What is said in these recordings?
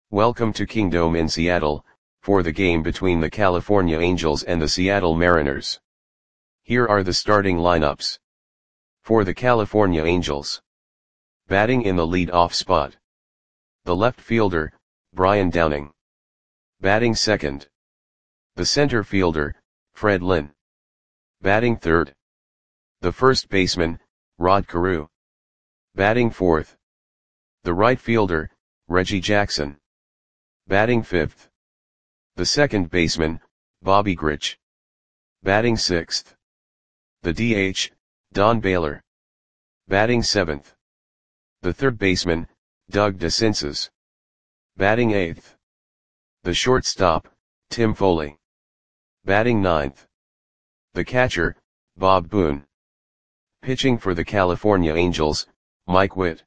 Welcome to Kingdome in Seattle, for the game between the California Angels and the Seattle Mariners. Here are the starting lineups. For the California Angels. Batting in the lead-off spot. The left fielder, Brian Downing. Batting second. The center fielder, Fred Lynn. Batting third. The first baseman, Rod Carew. Batting fourth. The right fielder, Reggie Jackson. Batting fifth. The second baseman, Bobby Grich. Batting sixth. The DH, Don Baylor. Batting seventh. The third baseman, Doug DeCinces. Batting eighth. The shortstop, Tim Foley. Batting ninth. The catcher, Bob Boone. Pitching for the California Angels, Mike Witt.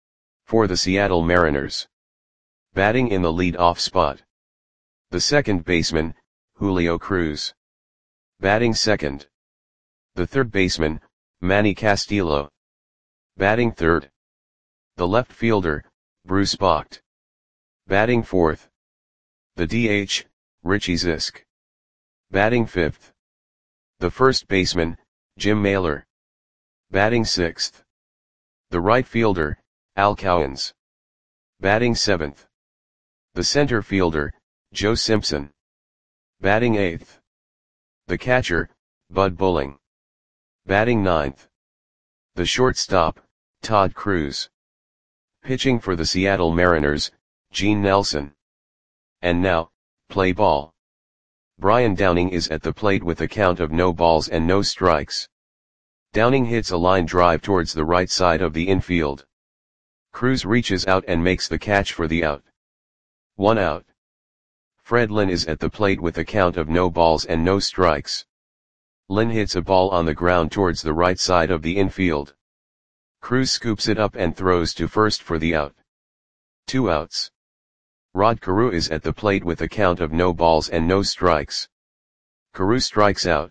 For the Seattle Mariners. Batting in the lead-off spot. The second baseman, Julio Cruz. Batting second. The third baseman, Manny Castillo. Batting third. The left fielder, Bruce Bocht. Batting fourth. The DH, Richie Zisk. Batting fifth. The first baseman, Jim Mailer. Batting sixth. The right fielder, Al Cowens. Batting seventh. The center fielder, Joe Simpson. Batting eighth. The catcher, Bud Bowling. Batting ninth. The shortstop, Todd Cruz. Pitching for the Seattle Mariners, Gene Nelson. And now, play ball. Brian Downing is at the plate with a count of no balls and no strikes. Downing hits a line drive towards the right side of the infield. Cruz reaches out and makes the catch for the out. 1 out. Fred Lynn is at the plate with a count of no balls and no strikes. Lynn hits a ball on the ground towards the right side of the infield. Cruz scoops it up and throws to first for the out. 2 outs. Rod Carew is at the plate with a count of no balls and no strikes. Carew strikes out.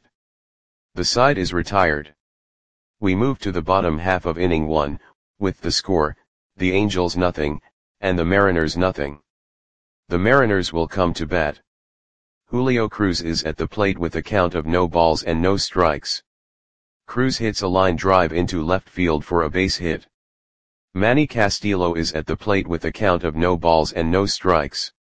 The side is retired. We move to the bottom half of inning 1, with the score, the Angels nothing, and the Mariners nothing. The Mariners will come to bat. Julio Cruz is at the plate with a count of no balls and no strikes. Cruz hits a line drive into left field for a base hit. Manny Castillo is at the plate with a count of no balls and no strikes.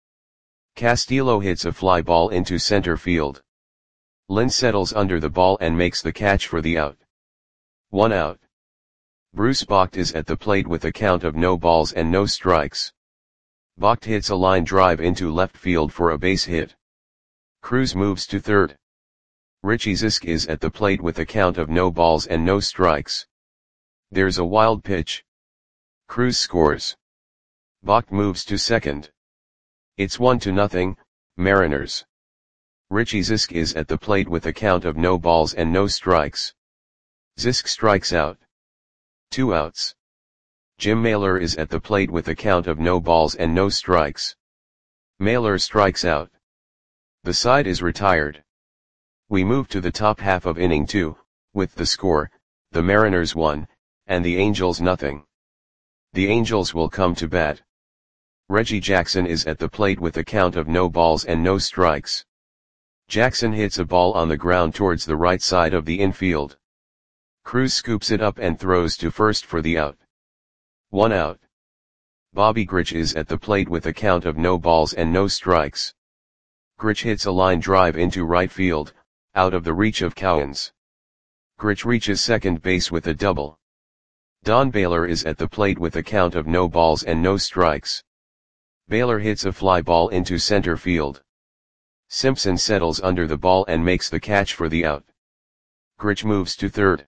Castillo hits a fly ball into center field. Lynn settles under the ball and makes the catch for the out. 1 out. Bruce Bocht is at the plate with a count of no balls and no strikes. Bocht hits a line drive into left field for a base hit. Cruz moves to third. Richie Zisk is at the plate with a count of no balls and no strikes. There's a wild pitch. Cruz scores. Bocht moves to second. It's 1-0, Mariners. Richie Zisk is at the plate with a count of no balls and no strikes. Zisk strikes out. 2 outs. Jim Mailer is at the plate with a count of no balls and no strikes. Mailer strikes out. The side is retired. We move to the top half of inning 2, with the score, the Mariners 1, and the Angels nothing. The Angels will come to bat. Reggie Jackson is at the plate with a count of no balls and no strikes. Jackson hits a ball on the ground towards the right side of the infield. Cruz scoops it up and throws to first for the out. 1 out. Bobby Grich is at the plate with a count of no balls and no strikes. Grich hits a line drive into right field, out of the reach of Cowens. Grich reaches second base with a double. Don Baylor is at the plate with a count of no balls and no strikes. Baylor hits a fly ball into center field. Simpson settles under the ball and makes the catch for the out. Grich moves to third.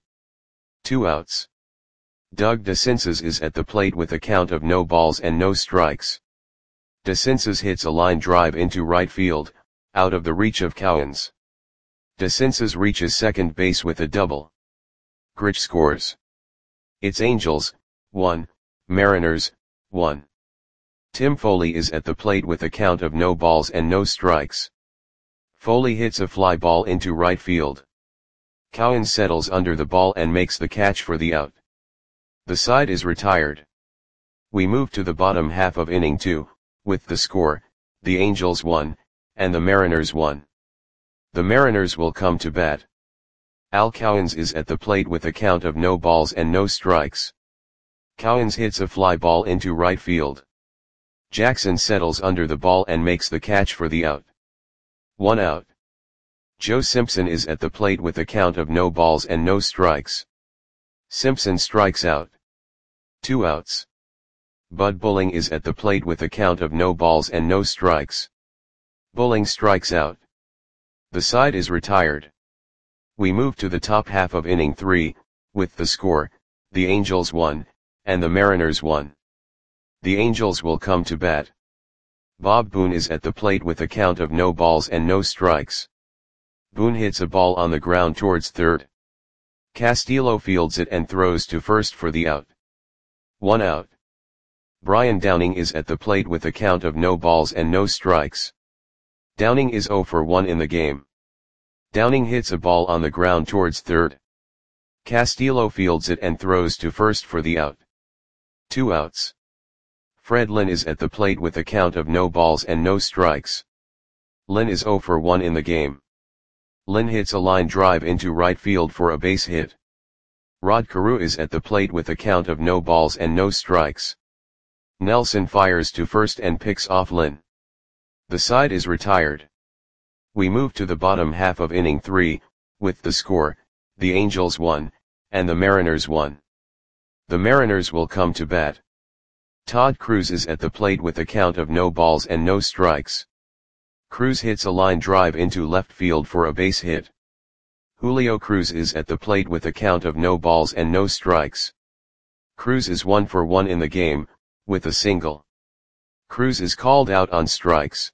2 outs. Doug DeCinces is at the plate with a count of no balls and no strikes. DeCinces hits a line drive into right field, out of the reach of Cowens. DeCinces reaches second base with a double. Grich scores. It's Angels, 1, Mariners, 1. Tim Foley is at the plate with a count of no balls and no strikes. Foley hits a fly ball into right field. Cowens settles under the ball and makes the catch for the out. The side is retired. We move to the bottom half of inning 2, with the score, the Angels won, and the Mariners won. The Mariners will come to bat. Al Cowens is at the plate with a count of no balls and no strikes. Cowens hits a fly ball into right field. Jackson settles under the ball and makes the catch for the out. 1 out. Joe Simpson is at the plate with a count of no balls and no strikes. Simpson strikes out. 2 outs. Bud Bulling is at the plate with a count of no balls and no strikes. Bulling strikes out. The side is retired. We move to the top half of inning 3, with the score, the Angels won, and the Mariners won. The Angels will come to bat. Bob Boone is at the plate with a count of no balls and no strikes. Boone hits a ball on the ground towards third. Castillo fields it and throws to first for the out. 1 out. Brian Downing is at the plate with a count of no balls and no strikes. Downing is 0 for 1 in the game. Downing hits a ball on the ground towards third. Castillo fields it and throws to first for the out. 2 outs. Fred Lynn is at the plate with a count of no balls and no strikes. Lynn is 0 for 1 in the game. Lynn hits a line drive into right field for a base hit. Rod Carew is at the plate with a count of no balls and no strikes. Nelson fires to first and picks off Lynn. The side is retired. We move to the bottom half of inning 3, with the score, the Angels won, and the Mariners won. The Mariners will come to bat. Todd Cruz is at the plate with a count of no balls and no strikes. Cruz hits a line drive into left field for a base hit. Julio Cruz is at the plate with a count of no balls and no strikes. Cruz is 1 for 1 in the game, with a single. Cruz is called out on strikes.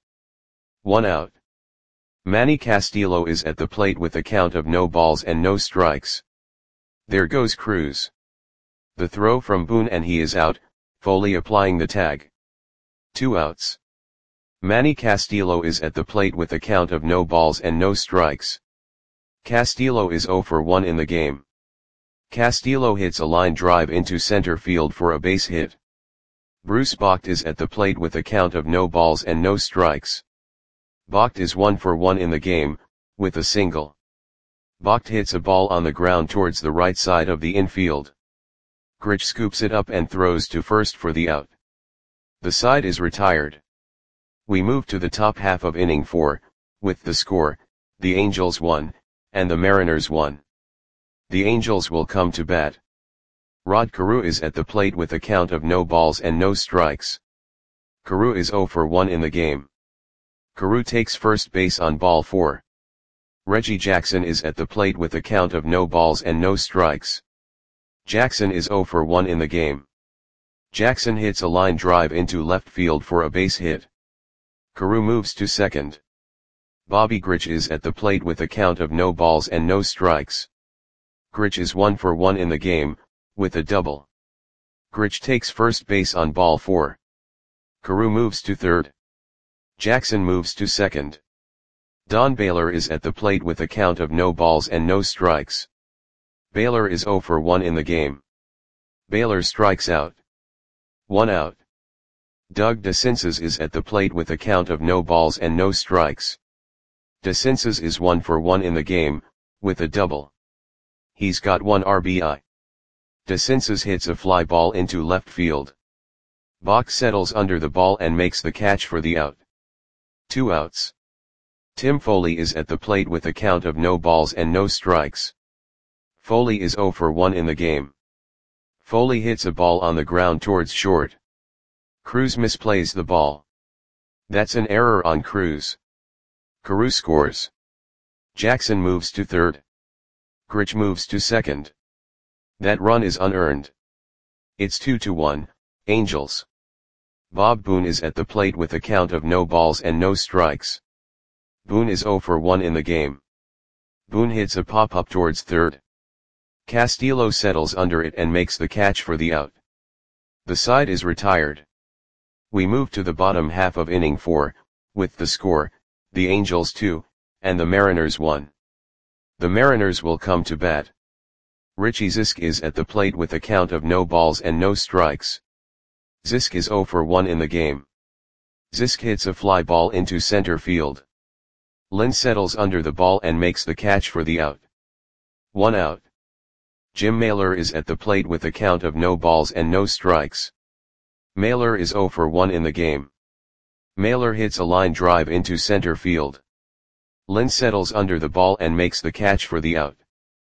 1 out. Manny Castillo is at the plate with a count of no balls and no strikes. There goes Cruz. The throw from Boone and he is out, Foley applying the tag. 2 outs. Manny Castillo is at the plate with a count of no balls and no strikes. Castillo is 0 for 1 in the game. Castillo hits a line drive into center field for a base hit. Bruce Bocht is at the plate with a count of no balls and no strikes. Bocht is 1 for 1 in the game, with a single. Bocht hits a ball on the ground towards the right side of the infield. Grich scoops it up and throws to first for the out. The side is retired. We move to the top half of inning 4, with the score, the Angels won, and the Mariners won. The Angels will come to bat. Rod Carew is at the plate with a count of no balls and no strikes. Carew is 0 for 1 in the game. Carew takes first base on ball 4. Reggie Jackson is at the plate with a count of no balls and no strikes. Jackson is 0 for 1 in the game. Jackson hits a line drive into left field for a base hit. Carew moves to second. Bobby Grich is at the plate with a count of no balls and no strikes. Grich is 1 for 1 in the game, with a double. Grich takes first base on ball 4. Carew moves to third. Jackson moves to second. Don Baylor is at the plate with a count of no balls and no strikes. Baylor is 0 for 1 in the game. Baylor strikes out. 1 out. Doug DeCinces is at the plate with a count of no balls and no strikes. DeCinces is 1 for 1 in the game, with a double. He's got 1 RBI. DeCinces hits a fly ball into left field. Bach settles under the ball and makes the catch for the out. 2 outs. Tim Foley is at the plate with a count of no balls and no strikes. Foley is 0 for 1 in the game. Foley hits a ball on the ground towards short. Cruz misplays the ball. That's an error on Cruz. Carew scores. Jackson moves to third. Grich moves to second. That run is unearned. It's 2-1, Angels. Bob Boone is at the plate with a count of no balls and no strikes. Boone is 0 for 1 in the game. Boone hits a pop-up towards third. Castillo settles under it and makes the catch for the out. The side is retired. We move to the bottom half of inning 4, with the score, the Angels 2, and the Mariners 1. The Mariners will come to bat. Richie Zisk is at the plate with a count of no balls and no strikes. Zisk is 0 for 1 in the game. Zisk hits a fly ball into center field. Lynn settles under the ball and makes the catch for the out. 1 out. Jim Mailer is at the plate with a count of no balls and no strikes. Mailer is 0 for 1 in the game. Mailer hits a line drive into center field. Lynn settles under the ball and makes the catch for the out.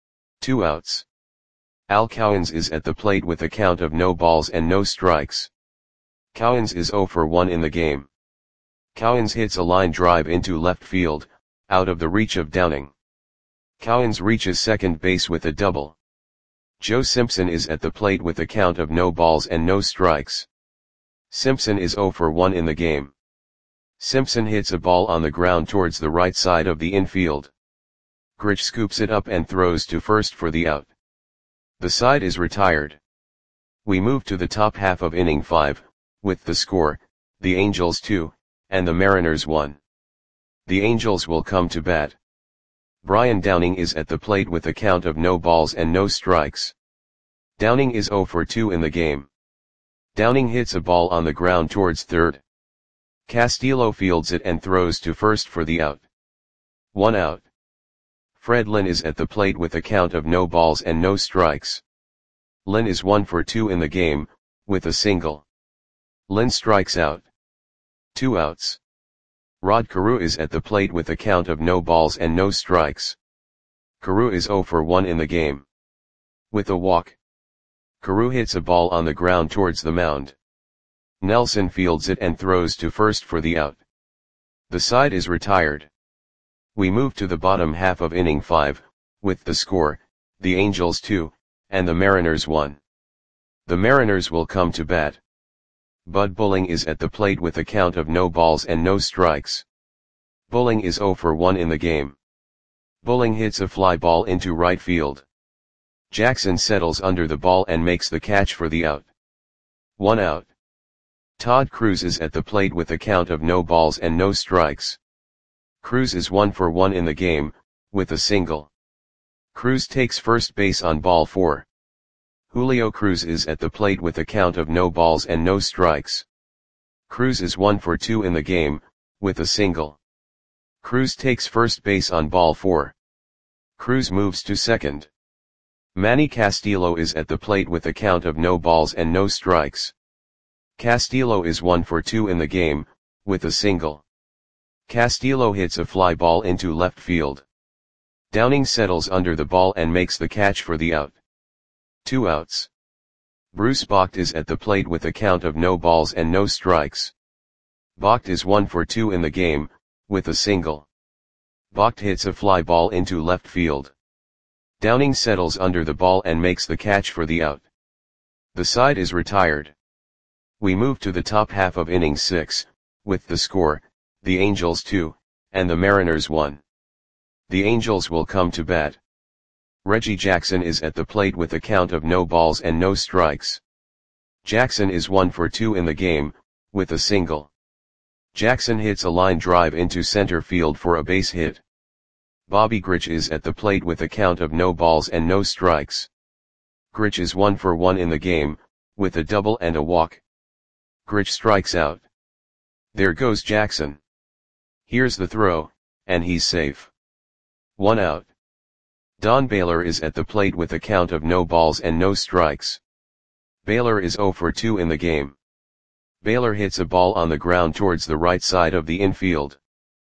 2 outs. Al Cowens is at the plate with a count of no balls and no strikes. Cowens is 0 for 1 in the game. Cowens hits a line drive into left field, out of the reach of Downing. Cowens reaches second base with a double. Joe Simpson is at the plate with a count of no balls and no strikes. Simpson is 0 for 1 in the game. Simpson hits a ball on the ground towards the right side of the infield. Grich scoops it up and throws to first for the out. The side is retired. We move to the top half of inning 5, with the score, the Angels 2, and the Mariners 1. The Angels will come to bat. Brian Downing is at the plate with a count of no balls and no strikes. Downing is 0 for 2 in the game. Downing hits a ball on the ground towards third. Castillo fields it and throws to first for the out. 1 out. Fred Lynn is at the plate with a count of no balls and no strikes. Lynn is 1 for 2 in the game, with a single. Lynn strikes out. 2 outs. Rod Carew is at the plate with a count of no balls and no strikes. Carew is 0 for 1 in the game. With a walk. Carew hits a ball on the ground towards the mound. Nelson fields it and throws to first for the out. The side is retired. We move to the bottom half of inning 5, with the score, the Angels 2, and the Mariners 1. The Mariners will come to bat. Bud Bulling is at the plate with a count of no balls and no strikes. Bulling is 0 for 1 in the game. Bulling hits a fly ball into right field. Jackson settles under the ball and makes the catch for the out. 1 out. Todd Cruz is at the plate with a count of no balls and no strikes. Cruz is 1 for 1 in the game, with a single. Cruz takes first base on ball 4. Julio Cruz is at the plate with a count of no balls and no strikes. Cruz is 1 for 2 in the game, with a single. Cruz takes first base on ball 4. Cruz moves to second. Manny Castillo is at the plate with a count of no balls and no strikes. Castillo is 1 for 2 in the game, with a single. Castillo hits a fly ball into left field. Downing settles under the ball and makes the catch for the out. 2 outs. Bruce Bocht is at the plate with a count of no balls and no strikes. Bocht is 1 for 2 in the game, with a single. Bocht hits a fly ball into left field. Downing settles under the ball and makes the catch for the out. The side is retired. We move to the top half of inning 6, with the score, the Angels 2, and the Mariners 1. The Angels will come to bat. Reggie Jackson is at the plate with a count of no balls and no strikes. Jackson is 1 for 2 in the game, with a single. Jackson hits a line drive into center field for a base hit. Bobby Grich is at the plate with a count of no balls and no strikes. Grich is 1 for 1 in the game, with a double and a walk. Grich strikes out. There goes Jackson. Here's the throw, and he's safe. 1 out. Don Baylor is at the plate with a count of no balls and no strikes. Baylor is 0 for 2 in the game. Baylor hits a ball on the ground towards the right side of the infield.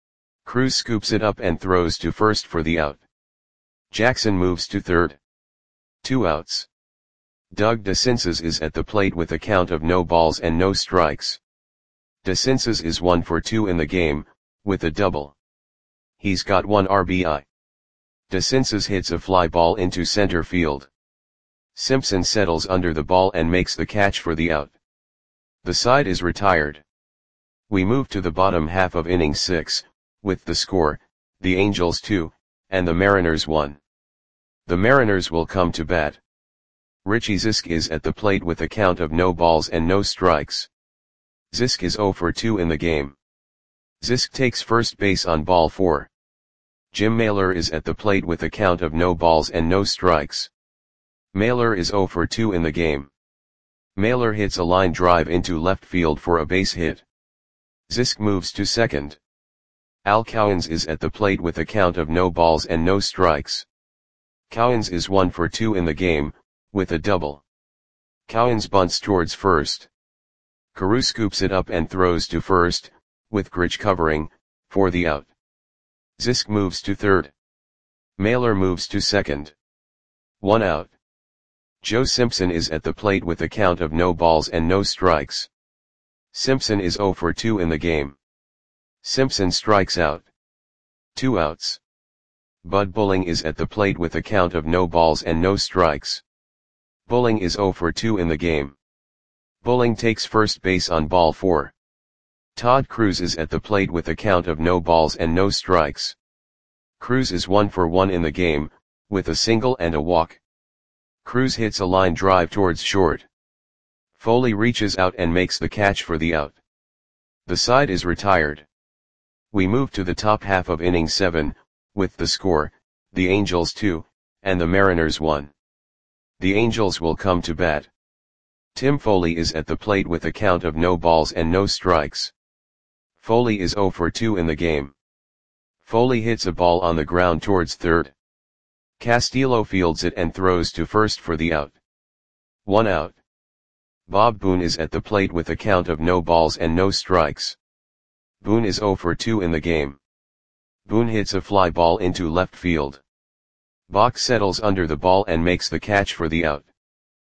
Cruz scoops it up and throws to first for the out. Jackson moves to third. 2 outs. Doug DeCinces is at the plate with a count of no balls and no strikes. DeCinces is 1 for 2 in the game, with a double. He's got 1 RBI. DeCinces hits a fly ball into center field. Simpson settles under the ball and makes the catch for the out. The side is retired. We move to the bottom half of inning 6, with the score, the Angels 2, and the Mariners 1. The Mariners will come to bat. Richie Zisk is at the plate with a count of no balls and no strikes. Zisk is 0 for 2 in the game. Zisk takes first base on ball 4. Jim Mailer is at the plate with a count of no balls and no strikes. Mailer is 0 for 2 in the game. Mailer hits a line drive into left field for a base hit. Zisk moves to second. Al Cowens is at the plate with a count of no balls and no strikes. Cowens is 1 for 2 in the game, with a double. Cowens bunts towards first. Carew scoops it up and throws to first, with Grich covering, for the out. Zisk moves to third. Mailer moves to second. 1 out. Joe Simpson is at the plate with a count of no balls and no strikes. Simpson is 0 for 2 in the game. Simpson strikes out. 2 outs. Bud Bulling is at the plate with a count of no balls and no strikes. Bulling is 0 for 2 in the game. Bulling takes first base on ball 4. Todd Cruz is at the plate with a count of no balls and no strikes. Cruz is 1 for 1 in the game, with a single and a walk. Cruz hits a line drive towards short. Foley reaches out and makes the catch for the out. The side is retired. We move to the top half of inning 7, with the score, the Angels 2, and the Mariners 1. The Angels will come to bat. Tim Foley is at the plate with a count of no balls and no strikes. Foley is 0 for 2 in the game. Foley hits a ball on the ground towards third. Castillo fields it and throws to first for the out. 1 out. Bob Boone is at the plate with a count of no balls and no strikes. Boone is 0 for 2 in the game. Boone hits a fly ball into left field. Bach settles under the ball and makes the catch for the out.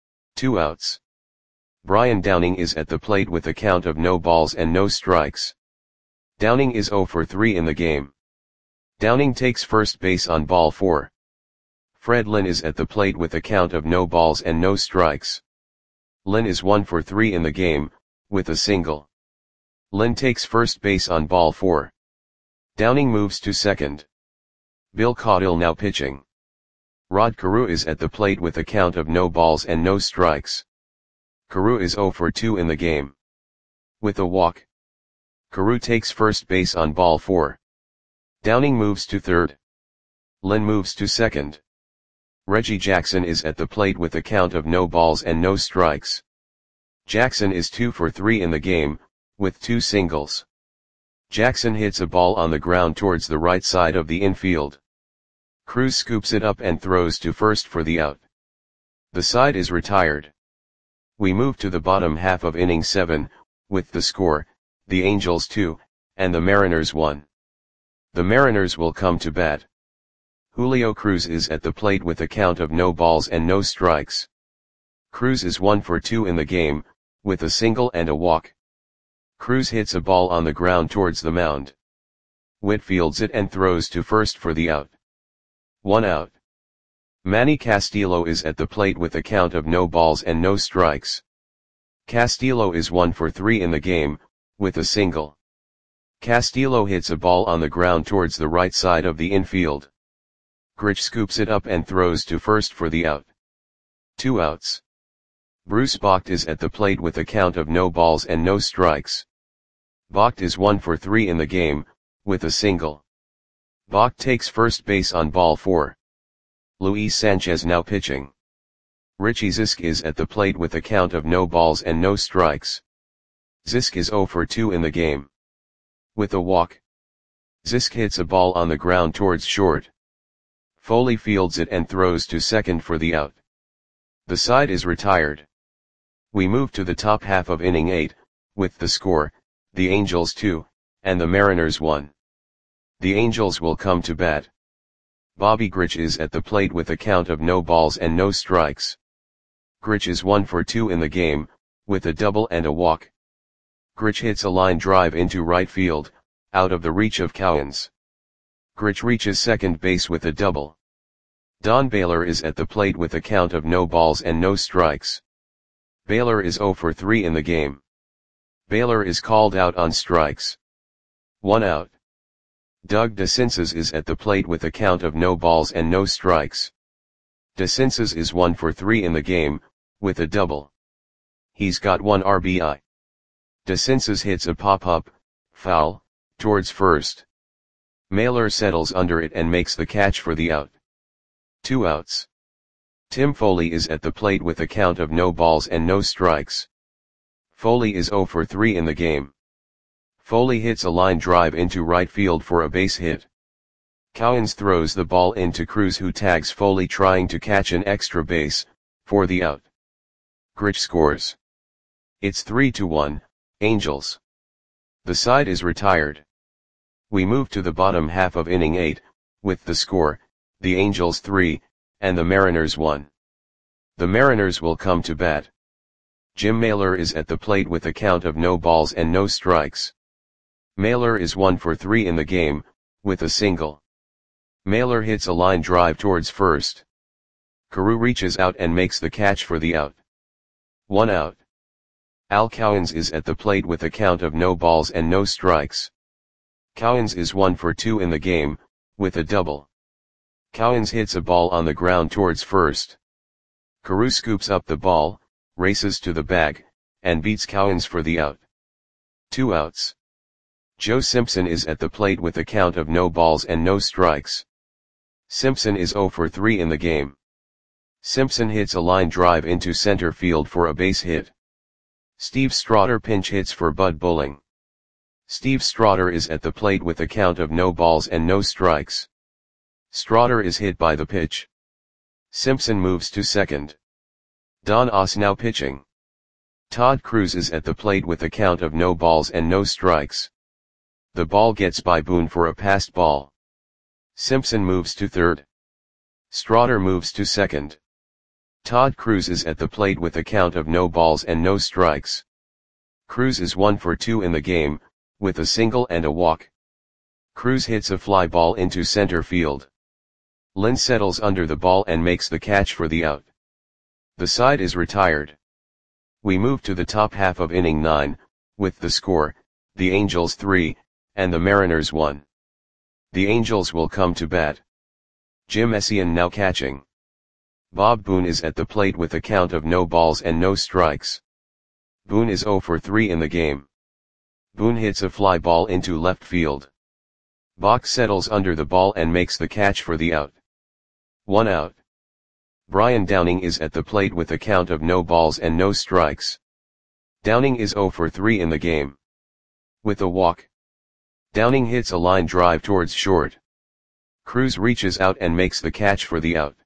2 outs. Brian Downing is at the plate with a count of no balls and no strikes. Downing is 0 for 3 in the game. Downing takes first base on ball 4. Fred Lynn is at the plate with a count of no balls and no strikes. Lynn is 1 for 3 in the game, with a single. Lynn takes first base on ball 4. Downing moves to second. Bill Caudill now pitching. Rod Carew is at the plate with a count of no balls and no strikes. Carew is 0 for 2 in the game. With a walk. Carew takes first base on ball 4. Downing moves to third. Lynn moves to second. Reggie Jackson is at the plate with a count of no balls and no strikes. Jackson is 2 for 3 in the game, with 2 singles. Jackson hits a ball on the ground towards the right side of the infield. Cruz scoops it up and throws to first for the out. The side is retired. We move to the bottom half of inning 7, with the score, the Angels 2, and the Mariners 1. The Mariners will come to bat. Julio Cruz is at the plate with a count of no balls and no strikes. Cruz is 1 for 2 in the game, with a single and a walk. Cruz hits a ball on the ground towards the mound. Witt fields it and throws to first for the out. 1 out. Manny Castillo is at the plate with a count of no balls and no strikes. Castillo is 1 for 3 in the game, with a single. Castillo hits a ball on the ground towards the right side of the infield. Grich scoops it up and throws to first for the out. 2 outs. Bruce Bocht is at the plate with a count of no balls and no strikes. Bocht is 1 for 3 in the game, with a single. Bocht takes first base on ball 4. Luis Sanchez now pitching. Richie Zisk is at the plate with a count of no balls and no strikes. Zisk is 0 for 2 in the game. With a walk. Zisk hits a ball on the ground towards short. Foley fields it and throws to second for the out. The side is retired. We move to the top half of inning 8, with the score, the Angels 2, and the Mariners 1. The Angels will come to bat. Bobby Grich is at the plate with a count of no balls and no strikes. Grich is 1 for 2 in the game, with a double and a walk. Grich hits a line drive into right field, out of the reach of Cowens. Grich reaches second base with a double. Don Baylor is at the plate with a count of no balls and no strikes. Baylor is 0 for 3 in the game. Baylor is called out on strikes. 1 out. Doug DeCinces is at the plate with a count of no balls and no strikes. DeCinces is 1 for 3 in the game, with a double. He's got 1 RBI. DeCinces hits a pop-up, foul, towards first. Mailer settles under it and makes the catch for the out. 2 outs. Tim Foley is at the plate with a count of no balls and no strikes. Foley is 0 for 3 in the game. Foley hits a line drive into right field for a base hit. Cowens throws the ball into Cruz, who tags Foley trying to catch an extra base, for the out. Grich scores. It's 3-1, Angels. The side is retired. We move to the bottom half of inning 8, with the score, the Angels 3, and the Mariners 1. The Mariners will come to bat. Jim Mailer is at the plate with a count of no balls and no strikes. Mailer is 1 for 3 in the game, with a single. Mailer hits a line drive towards first. Carew reaches out and makes the catch for the out. 1 out. Al Cowens is at the plate with a count of no balls and no strikes. Cowens is 1 for 2 in the game, with a double. Cowens hits a ball on the ground towards first. Carew scoops up the ball, races to the bag, and beats Cowens for the out. 2 outs. Joe Simpson is at the plate with a count of no balls and no strikes. Simpson is 0 for 3 in the game. Simpson hits a line drive into center field for a base hit. Steve Strider pinch hits for Bud Bulling. Steve Strider is at the plate with a count of no balls and no strikes. Strider is hit by the pitch. Simpson moves to second. Don Oss now pitching. Todd Cruz is at the plate with a count of no balls and no strikes. The ball gets by Boone for a passed ball. Simpson moves to third. Strider moves to second. Todd Cruz is at the plate with a count of no balls and no strikes. Cruz is 1 for 2 in the game, with a single and a walk. Cruz hits a fly ball into center field. Lynn settles under the ball and makes the catch for the out. The side is retired. We move to the top half of inning 9, with the score, the Angels 3, and the Mariners 1. The Angels will come to bat. Jim Essien now catching. Bob Boone is at the plate with a count of no balls and no strikes. Boone is 0 for 3 in the game. Boone hits a fly ball into left field. Bach settles under the ball and makes the catch for the out. 1 out. Brian Downing is at the plate with a count of no balls and no strikes. Downing is 0 for 3 in the game. With a walk. Downing hits a line drive towards short. Cruz reaches out and makes the catch for the out.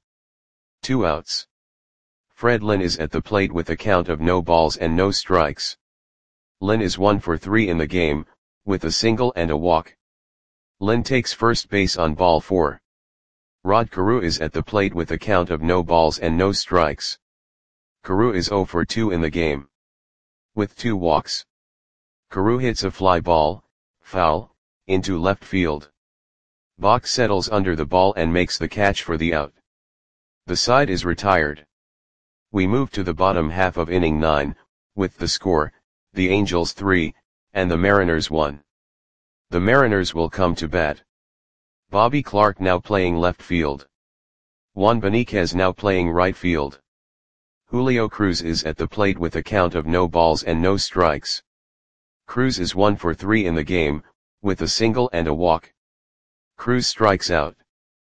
2 outs. Fred Lynn is at the plate with a count of no balls and no strikes. Lynn is 1 for 3 in the game, with a single and a walk. Lynn takes first base on ball 4. Rod Carew is at the plate with a count of no balls and no strikes. Carew is 0 for 2 in the game. With 2 walks. Carew hits a fly ball, foul, into left field. Bach settles under the ball and makes the catch for the out. The side is retired. We move to the bottom half of inning 9, with the score, the Angels 3, and the Mariners 1. The Mariners will come to bat. Bobby Clark now playing left field. Juan Beniquez now playing right field. Julio Cruz is at the plate with a count of no balls and no strikes. Cruz is 1 for 3 in the game, with a single and a walk. Cruz strikes out.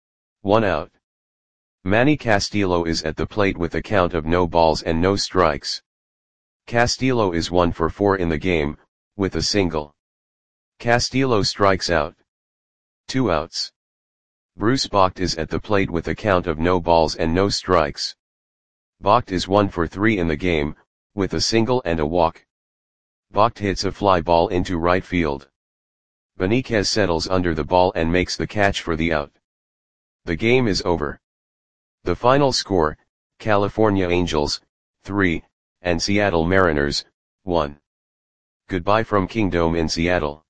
1 out. Manny Castillo is at the plate with a count of no balls and no strikes. Castillo is 1 for 4 in the game, with a single. Castillo strikes out. 2 outs. Bruce Bocht is at the plate with a count of no balls and no strikes. Bocht is 1 for 3 in the game, with a single and a walk. Bocht hits a fly ball into right field. Beniquez settles under the ball and makes the catch for the out. The game is over. The final score, California Angels, 3, and Seattle Mariners, 1. Goodbye from Kingdome in Seattle.